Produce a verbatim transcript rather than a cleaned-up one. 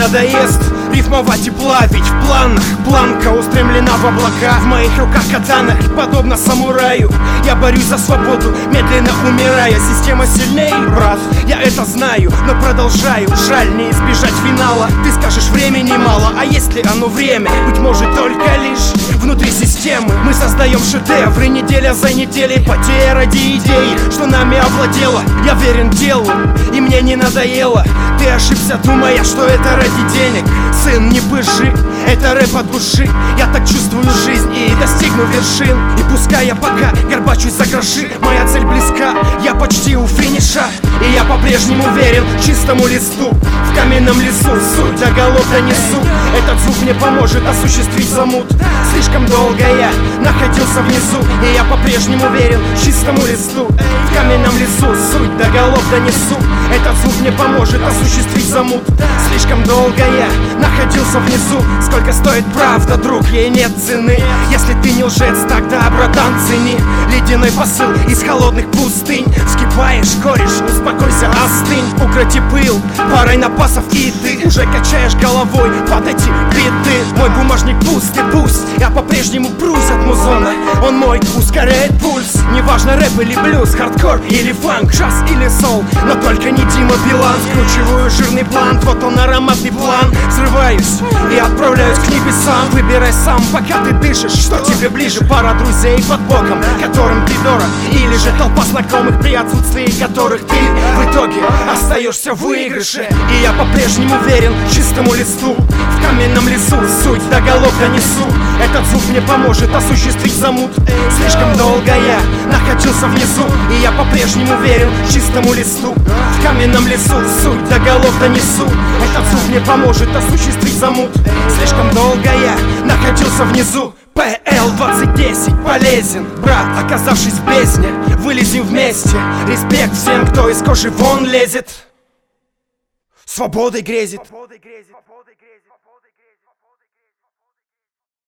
надоест рифмовать и плавить в планах. Планка устремлена в облака, в моих руках катана. Подобно самураю, я борюсь за свободу, медленно умирая. Система сильней, брат, я это знаю, но продолжаю. Жаль, не избежать финала. Ты скажешь, времени мало, а есть ли оно время? Быть может, только лишь внутри системы. Мы создаем шедевры неделя за неделей, потея ради идеи, что нами овладело. Я верен делу, и мне не надоело. Ты ошибся, думая, что это ради денег. Сын, не пыжи, это рэп от души. Я так чувствую жизнь и достигну вершин. И пускай я пока горбачусь за гроши, моя цель близка, я почти у финиша. И я по-прежнему верен чистому листу. В каменном лесу суть до голов донесу. Этот звук мне поможет осуществить замут. Слишком долго я находился внизу, и я по-прежнему верен чистому листу. В каменном лесу суть до голов донесу. Этот звук мне поможет осуществить замут. Слишком долго я находился внизу. Сколько стоит правда, друг, ей нет цены. Если ты не лжец, тогда, братан, цени ледяной посыл из холодных пустынь. Вскипаешь, корешь, успокойся, остынь. Укроти пыл парой напасов, и ты уже качаешь головой под эти биты. Мой бумажник пуст, и пусть я по-прежнему прусь от музона. Он мой, ускоряет пульс. Неважно, рэп или блюз, хардкор или фанк, джаз или соул, но только не Дима Билан. Скручиваю жирный план, вот он ароматный план. Взрываюсь и отправляюсь к небесам. Выбирай сам, пока ты дышишь, что тебе ближе. Пара друзей под боком, которым ты дорог, или же толпа знакомых, при отсутствии которых ты в итоге остаешься в выигрыше. И я по-прежнему верен чистому листу. В каменном лесу суть до голов донесу. Этот звук мне поможет осуществить замут. Слишком долго я находился внизу, и я по-прежнему верен чистому листу. В каменном лесу суть до голов донесу. Этот звук мне поможет осуществить замут. Слишком долго я находился внизу. пэ эл двадцать десять полезен, брат, оказавшись в бездне, вылезем вместе. Респект всем, кто из кожи вон лезет, свободой грезит.